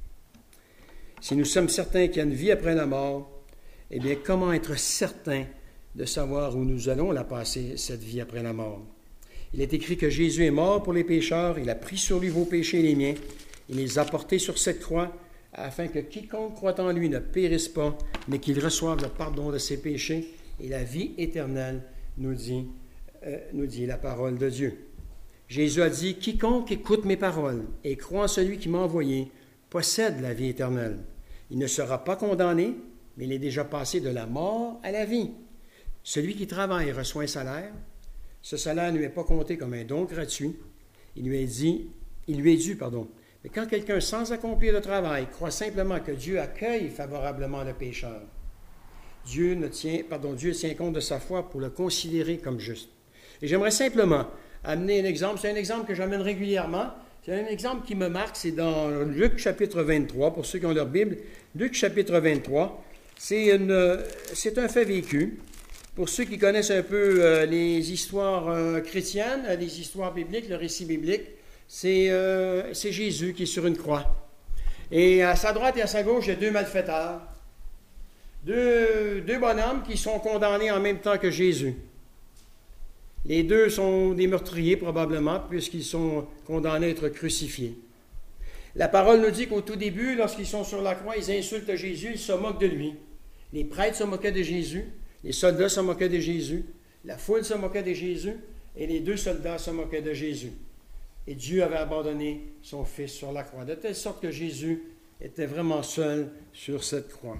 Si nous sommes certains qu'il y a une vie après la mort, eh bien, comment être certain de savoir où nous allons la passer, cette vie après la mort? Il est écrit que Jésus est mort pour les pécheurs, il a pris sur lui vos péchés et les miens, il les a portés sur cette croix, afin que quiconque croit en lui ne périsse pas, mais qu'il reçoive le pardon de ses péchés et la vie éternelle, nous dit, euh, nous dit la parole de Dieu. Jésus a dit, quiconque écoute mes paroles et croit en celui qui m'a envoyé, possède la vie éternelle. Il ne sera pas condamné, mais il est déjà passé de la mort à la vie. Celui qui travaille reçoit un salaire. Ce salaire ne lui est pas compté comme un don gratuit. Il lui est dit, il lui est dû, pardon. Mais quand quelqu'un, sans accomplir le travail, croit simplement que Dieu accueille favorablement le pécheur, Dieu ne tient, pardon, Dieu tient compte de sa foi pour le considérer comme juste. Et j'aimerais simplement amener un exemple. C'est un exemple que j'amène régulièrement. C'est un exemple qui me marque. C'est dans Luc chapitre vingt-trois, pour ceux qui ont leur Bible. Luc chapitre vingt-trois, c'est, une, c'est un fait vécu. Pour ceux qui connaissent un peu euh, les histoires euh, chrétiennes, les histoires bibliques, le récit biblique, c'est, euh, c'est Jésus qui est sur une croix. Et à sa droite et à sa gauche, il y a deux malfaiteurs. Deux, deux bonhommes qui sont condamnés en même temps que Jésus. Les deux sont des meurtriers probablement, puisqu'ils sont condamnés à être crucifiés. La parole nous dit qu'au tout début, lorsqu'ils sont sur la croix, ils insultent Jésus, ils se moquent de lui. Les prêtres se moquaient de Jésus, les soldats se moquaient de Jésus, la foule se moquait de Jésus, et les deux soldats se moquaient de Jésus. Et Dieu avait abandonné son Fils sur la croix, de telle sorte que Jésus était vraiment seul sur cette croix.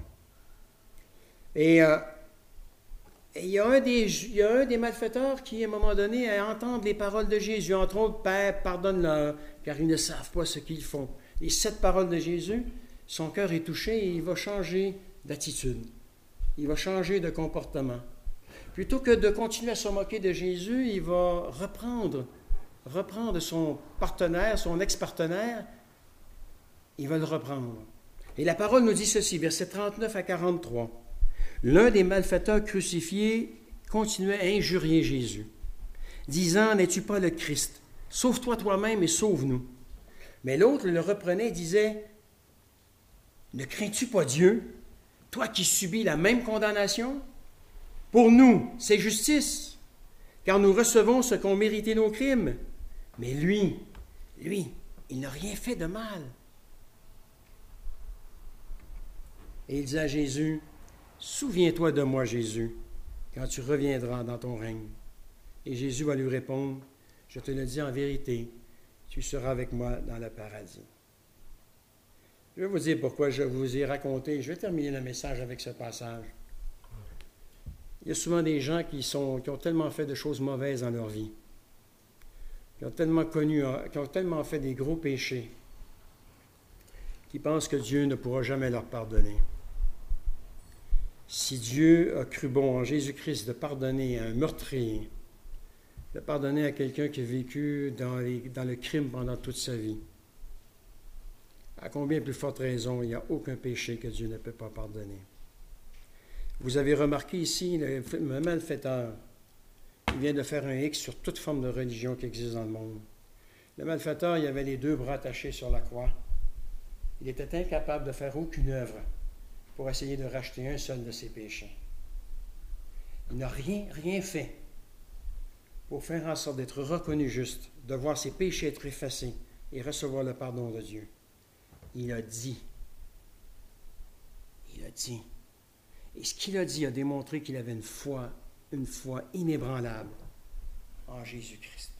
Et, euh, et il, y a un des, il y a un des malfaiteurs qui, à un moment donné, à entendre les paroles de Jésus, entre autres, « Père, pardonne-leur, car ils ne savent pas ce qu'ils font. » Les sept paroles de Jésus, son cœur est touché et il va changer d'attitude. Il va changer de comportement. Plutôt que de continuer à se moquer de Jésus, il va reprendre, reprendre son partenaire, son ex-partenaire, il va le reprendre. Et la parole nous dit ceci, versets trente-neuf à quarante-trois. L'un des malfaiteurs crucifiés continuait à injurier Jésus, disant, « N'es-tu pas le Christ? Sauve-toi toi-même et sauve-nous. » Mais l'autre le reprenait et disait, « Ne crains-tu pas Dieu, toi qui subis la même condamnation? Pour nous, c'est justice, car nous recevons ce qu'ont mérité nos crimes. Mais lui, lui, il n'a rien fait de mal. » Et il dit à Jésus, « Souviens-toi de moi, Jésus, quand tu reviendras dans ton règne. » Et Jésus va lui répondre, « Je te le dis en vérité, tu seras avec moi dans le paradis. » Je vais vous dire pourquoi je vous ai raconté. Je vais terminer le message avec ce passage. Il y a souvent des gens qui, sont, qui ont tellement fait de choses mauvaises dans leur vie, qui ont tellement connu, qui ont tellement fait des gros péchés, qui pensent que Dieu ne pourra jamais leur pardonner. Si Dieu a cru bon en Jésus-Christ de pardonner à un meurtrier, de pardonner à quelqu'un qui a vécu dans, les, dans le crime pendant toute sa vie, à combien plus forte raison, il n'y a aucun péché que Dieu ne peut pas pardonner. Vous avez remarqué ici le malfaiteur il vient de faire un X sur toute forme de religion qui existe dans le monde. Le malfaiteur, il avait les deux bras attachés sur la croix. Il était incapable de faire aucune œuvre pour essayer de racheter un seul de ses péchés. Il n'a rien, rien fait pour faire en sorte d'être reconnu juste, de voir ses péchés être effacés et recevoir le pardon de Dieu. Il a dit. Il a dit. Et ce qu'il a dit a démontré qu'il avait une foi, une foi inébranlable en Jésus-Christ.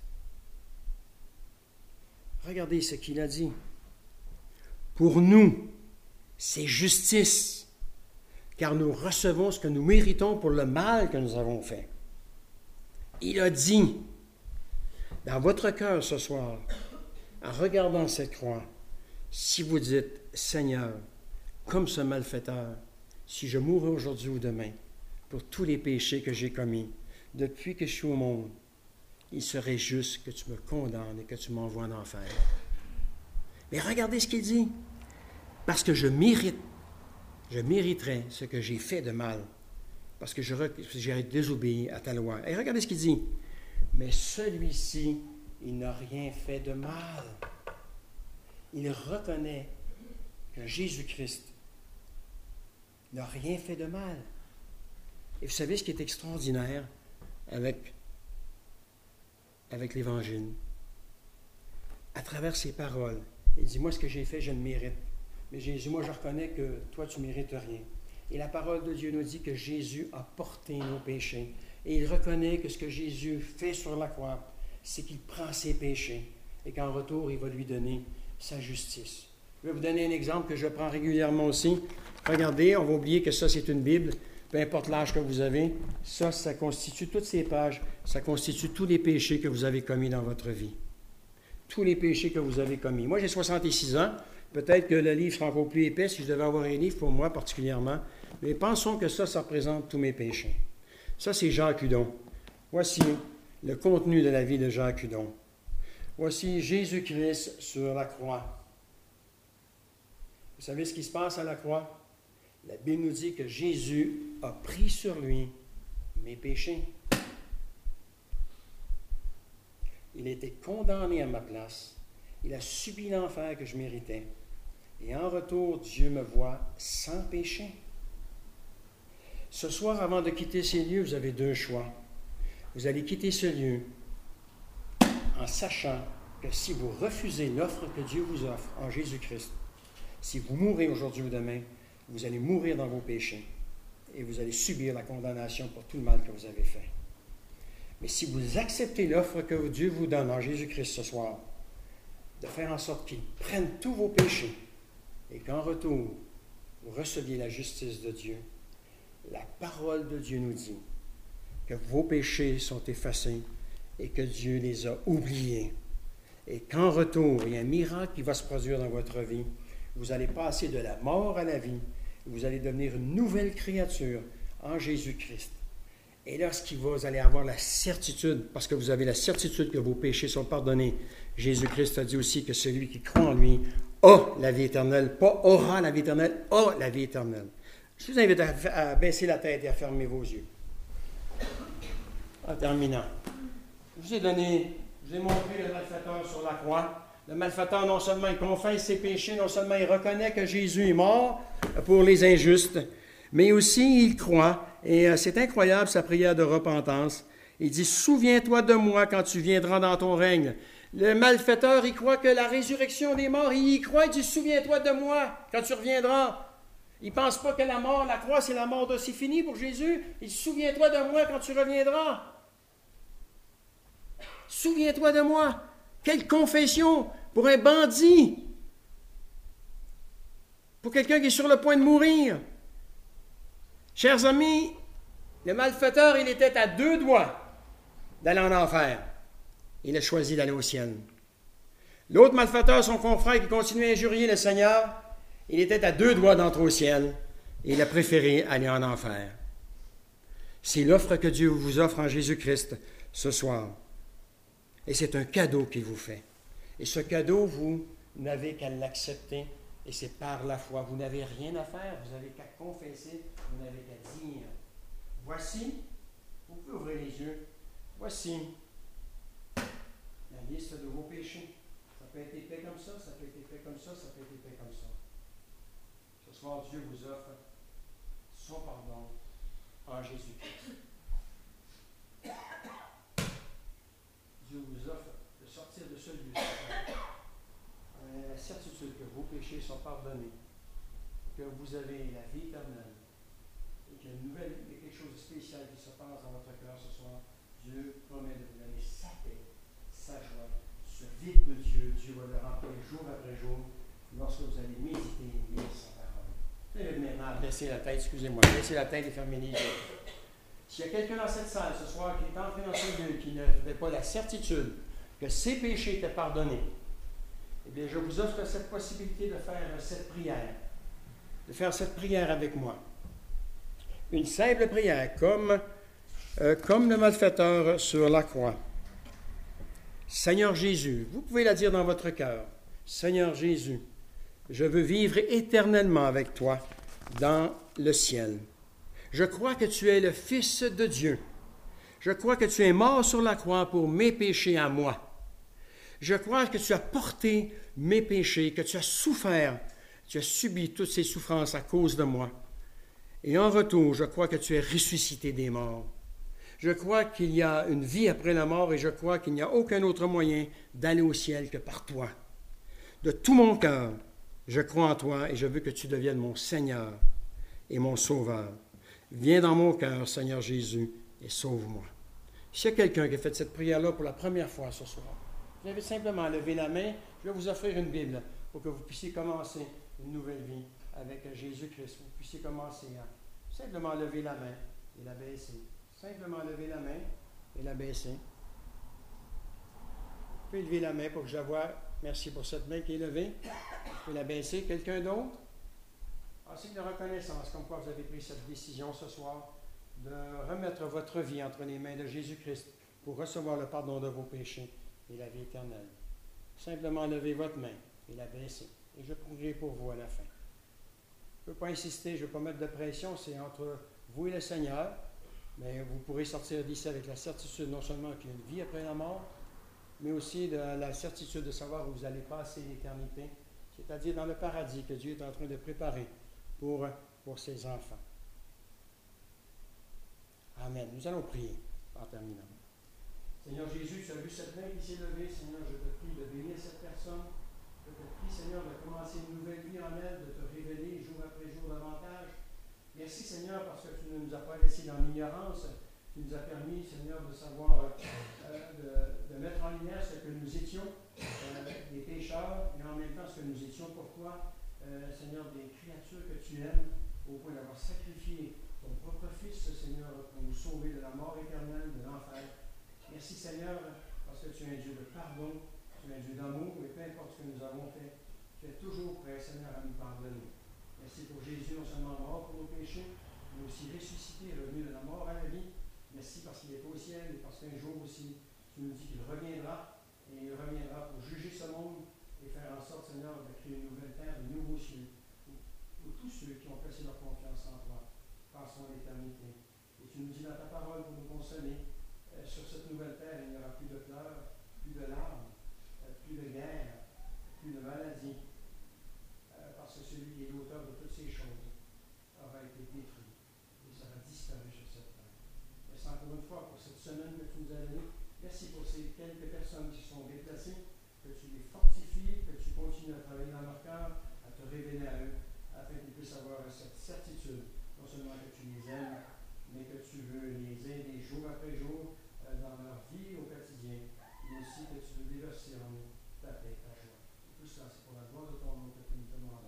Regardez ce qu'il a dit. Pour nous, c'est justice, car nous recevons ce que nous méritons pour le mal que nous avons fait. Il a dit, dans votre cœur ce soir, en regardant cette croix, si vous dites, Seigneur, comme ce malfaiteur, si je mourrais aujourd'hui ou demain, pour tous les péchés que j'ai commis, depuis que je suis au monde, il serait juste que tu me condamnes et que tu m'envoies en enfer. Mais regardez ce qu'il dit. Parce que je mérite, je mériterais ce que j'ai fait de mal. Parce que j'ai désobéi à ta loi. Et regardez ce qu'il dit. Mais celui-ci, il n'a rien fait de mal. Il reconnaît que Jésus-Christ n'a rien fait de mal. Et vous savez ce qui est extraordinaire avec, avec l'Évangile? À travers ses paroles, il dit, moi, ce que j'ai fait, je le mérite. Mais Jésus, moi, je reconnais que toi, tu ne mérites rien. Et la parole de Dieu nous dit que Jésus a porté nos péchés. Et il reconnaît que ce que Jésus fait sur la croix, c'est qu'il prend ses péchés et qu'en retour, il va lui donner sa justice. Je vais vous donner un exemple que je prends régulièrement aussi. Regardez, on va oublier que ça, c'est une Bible. Peu importe l'âge que vous avez, ça, ça constitue toutes ces pages, ça constitue tous les péchés que vous avez commis dans votre vie. Tous les péchés que vous avez commis. Moi, j'ai soixante-six ans. Peut-être que le livre sera encore plus épais si je devais avoir un livre pour moi particulièrement. Mais pensons que ça, ça représente tous mes péchés. Ça, c'est Jacques Hudon. Voici le contenu de la vie de Jacques Hudon. Voici Jésus-Christ sur la croix. Vous savez ce qui se passe à la croix? La Bible nous dit que Jésus a pris sur lui mes péchés. Il a été condamné à ma place. Il a subi l'enfer que je méritais. Et en retour, Dieu me voit sans péché. Ce soir, avant de quitter ces lieux, vous avez deux choix. Vous allez quitter ce lieu en sachant que si vous refusez l'offre que Dieu vous offre en Jésus-Christ, si vous mourrez aujourd'hui ou demain, vous allez mourir dans vos péchés et vous allez subir la condamnation pour tout le mal que vous avez fait. Mais si vous acceptez l'offre que Dieu vous donne en Jésus-Christ ce soir, de faire en sorte qu'il prenne tous vos péchés et qu'en retour, vous receviez la justice de Dieu, la parole de Dieu nous dit que vos péchés sont effacés et que Dieu les a oubliés. Et qu'en retour, il y a un miracle qui va se produire dans votre vie. Vous allez passer de la mort à la vie. Vous allez devenir une nouvelle créature en Jésus-Christ. Et lorsqu'il va, vous allez avoir la certitude, parce que vous avez la certitude que vos péchés sont pardonnés. Jésus-Christ a dit aussi que celui qui croit en lui a la vie éternelle, pas aura la vie éternelle, a la vie éternelle. Je vous invite à, à baisser la tête et à fermer vos yeux. En terminant, je vous ai donné, je vous ai montré le malfaiteur sur la croix. Le malfaiteur, non seulement il confesse ses péchés, non seulement il reconnaît que Jésus est mort pour les injustes, mais aussi il croit. Et euh, c'est incroyable sa prière de repentance. Il dit, « Souviens-toi de moi quand tu viendras dans ton règne. » Le malfaiteur, il croit que la résurrection des morts, il y croit, il dit, « Souviens-toi de moi quand tu reviendras. » Il ne pense pas que la mort, la croix, c'est la mort de c'est fini pour Jésus. Il dit, « Souviens-toi de moi quand tu reviendras. » Souviens-toi de moi. Quelle confession pour un bandit, pour quelqu'un qui est sur le point de mourir. Chers amis, le malfaiteur, il était à deux doigts d'aller en enfer. Il a choisi d'aller au ciel. L'autre malfaiteur, son confrère qui continuait à injurier le Seigneur, il était à deux doigts d'entrer au ciel et il a préféré aller en enfer. C'est l'offre que Dieu vous offre en Jésus-Christ ce soir. Et c'est un cadeau qu'il vous fait. Et ce cadeau, vous n'avez qu'à l'accepter. Et c'est par la foi. Vous n'avez rien à faire. Vous n'avez qu'à confesser. Vous n'avez qu'à dire. Voici, vous pouvez ouvrir les yeux. Voici la liste de vos péchés. Ça peut être épais comme ça, ça peut être épais comme ça, ça peut être épais comme ça. Ce soir, Dieu vous offre son pardon en Jésus-Christ. Dieu vous offre de sortir de ce lieu, avec la certitude que vos péchés sont pardonnés, que vous avez la vie éternelle, et qu'il y a une nouvelle, il y a quelque chose de spécial qui se passe dans votre cœur ce soir. Dieu promet de vous donner sa paix, sa joie, ce vide de Dieu. Dieu va le remplir jour après jour lorsque vous allez méditer et lire sa parole. Faites maintenant, baissez la tête, excusez-moi, baissez la tête et fermez les yeux. S'il y a quelqu'un dans cette salle ce soir qui est entré dans ce lieu, qui n'avait pas la certitude que ses péchés étaient pardonnés, eh bien, je vous offre cette possibilité de faire cette prière, de faire cette prière avec moi. Une simple prière, comme, euh, comme le malfaiteur sur la croix. Seigneur Jésus, vous pouvez la dire dans votre cœur. Seigneur Jésus, je veux vivre éternellement avec toi dans le ciel. Je crois que tu es le Fils de Dieu. Je crois que tu es mort sur la croix pour mes péchés à moi. Je crois que tu as porté mes péchés, que tu as souffert, tu as subi toutes ces souffrances à cause de moi. Et en retour, je crois que tu es ressuscité des morts. Je crois qu'il y a une vie après la mort et je crois qu'il n'y a aucun autre moyen d'aller au ciel que par toi. De tout mon cœur, je crois en toi et je veux que tu deviennes mon Seigneur et mon Sauveur. Viens dans mon cœur, Seigneur Jésus, et sauve-moi. S'il y a quelqu'un qui a fait cette prière-là pour la première fois ce soir, vous avez simplement levé la main. Je vais vous offrir une Bible pour que vous puissiez commencer une nouvelle vie avec Jésus-Christ. Vous puissiez commencer à simplement lever la main et la baisser. Simplement lever la main et la baisser. Vous pouvez lever la main pour que je la voie. Merci pour cette main qui est levée. Vous pouvez la baisser. Quelqu'un d'autre? En signe de reconnaissance, comme quoi vous avez pris cette décision ce soir de remettre votre vie entre les mains de Jésus-Christ pour recevoir le pardon de vos péchés et la vie éternelle. Simplement levez votre main et la baisser. Et je prierai pour vous à la fin. Je ne veux pas insister, je ne veux pas mettre de pression, c'est entre vous et le Seigneur. Mais vous pourrez sortir d'ici avec la certitude non seulement qu'il y a une vie après la mort, mais aussi de la certitude de savoir où vous allez passer l'éternité, c'est-à-dire dans le paradis que Dieu est en train de préparer pour, pour ses enfants. Amen. Nous allons prier en terminant. Seigneur Jésus, tu as vu cette main qui s'est levée. Seigneur, je te prie de bénir cette personne. Je te prie, Seigneur, de commencer une nouvelle vie en elle, de te révéler jour après jour davantage. Merci, Seigneur, parce que tu ne nous as pas laissés dans l'ignorance. Tu nous as permis, Seigneur, de savoir, euh, de, de mettre en lumière ce que nous étions, euh, des pécheurs, et en même temps ce que nous étions pour toi, euh, Seigneur, des créatures que tu aimes, au point d'avoir sacrifié ton propre Fils, Seigneur, pour nous sauver de la mort éternelle, de l'enfer. Merci, Seigneur, parce que tu es un Dieu de pardon, tu es un Dieu d'amour, et peu importe ce que nous avons fait, tu es toujours prêt, Seigneur, à nous pardonner. Merci pour Jésus, non seulement mort pour nos péchés, mais aussi ressuscité, revenu de la mort à la vie. Merci parce qu'il est au ciel et parce qu'un jour aussi, tu nous dis qu'il reviendra, et il reviendra pour juger ce monde et faire en sorte, Seigneur, de créer une nouvelle terre, de nouveaux cieux, où, où tous ceux qui ont placé leur confiance en toi passeront à l'éternité. Et tu nous dis dans ta parole pour nous consoler, euh, sur cette nouvelle terre, il n'y aura plus de pleurs, plus de larmes, euh, plus de guerre, plus de maladie. Parce que celui qui est l'auteur de toutes ces choses aura été détruit et sera disparu sur cette terre. Merci encore une fois pour cette semaine que tu nous as donnée. Merci pour ces quelques personnes qui sont déplacées, que tu les fortifies, que tu continues à travailler dans leur cœur, à te révéler à eux, afin qu'ils puissent avoir cette certitude, non seulement que tu les aimes, mais que tu veux les aider jour après jour euh, dans leur vie au quotidien, mais aussi que tu veux déverser en eux ta paix, ta joie. Et tout cela, c'est pour la gloire de ton nom que tu nous demandes.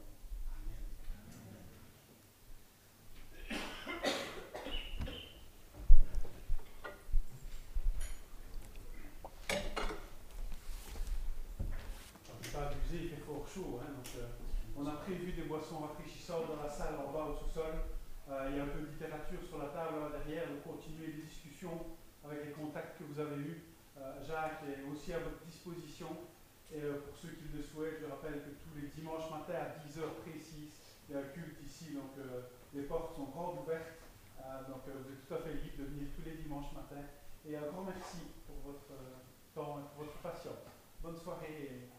Il fait fort chaud, hein, donc, euh, on a prévu des boissons rafraîchissantes dans la salle en bas au sous-sol. Euh, il y a un peu de littérature sur la table là, derrière, donc continuez les discussions avec les contacts que vous avez eus. Euh, Jacques est aussi à votre disposition. Et euh, pour ceux qui le souhaitent, je rappelle que tous les dimanches matins à dix heures précises, il y a un culte ici, donc euh, les portes sont grandes ouvertes. Euh, donc euh, vous êtes tout à fait libre de venir tous les dimanches matins Et un grand merci pour votre euh, temps et pour votre patience. Bonne soirée. Et